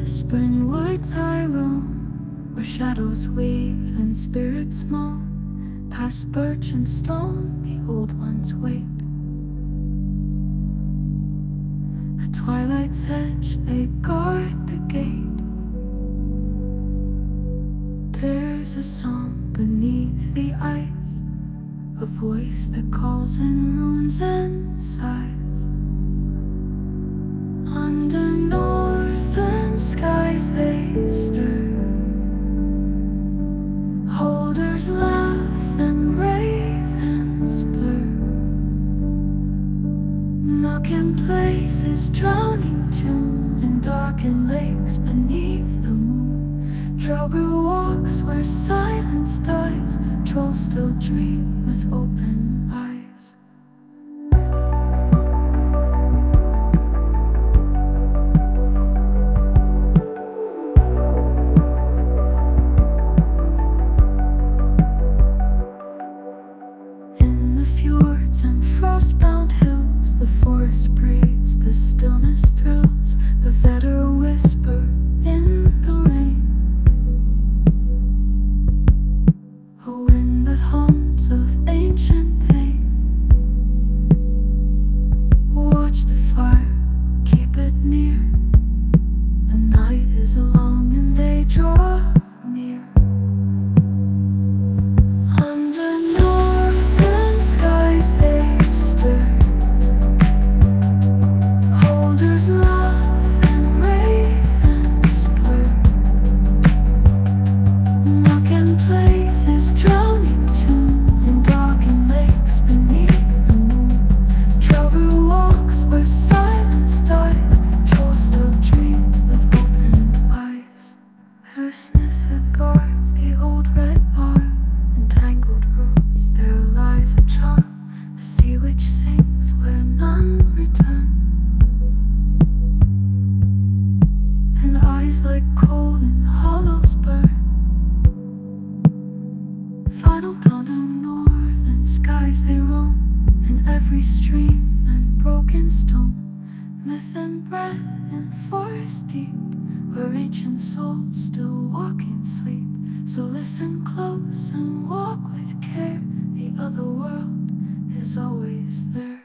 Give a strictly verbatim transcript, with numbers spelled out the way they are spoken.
whispering woods I roam, where shadows weave and spirits moan. Past birch and stone the old ones wait. At twilight's edge they guard the gate. There's a song beneath the ice, a voice that calls in runes and sighs. Under northern skies they stir, holders laugh and ravens blur. Knocking places drowning tune in darkened lakes beneath the moon. Droger walks where silence dies, trolls still dream with open eyes. In the fjords and frostbound hills, the forest breathes, the stillness thrills. The Vedder whisper in the rain, a wind that hums of ancient pain. Watch the fire, keep it near. The night is long and they draw near. Under northern skies they stir, holders laugh and ravens blur. Knocking places drowning tune in darkened lakes beneath the moon. Drover walks where silence dies, trolls still dream with open eyes. Hersnissa guards the old red barn, entangled roots, there lies a charm. The sea witch sings where none return, and eyes like coal in hollows burn. Final dawn of northern skies they roam, in every stream and broken stone. Myth and breath in forest deep, where ancient souls still walk in sleep. So listen close and walk with care, the other world is always there.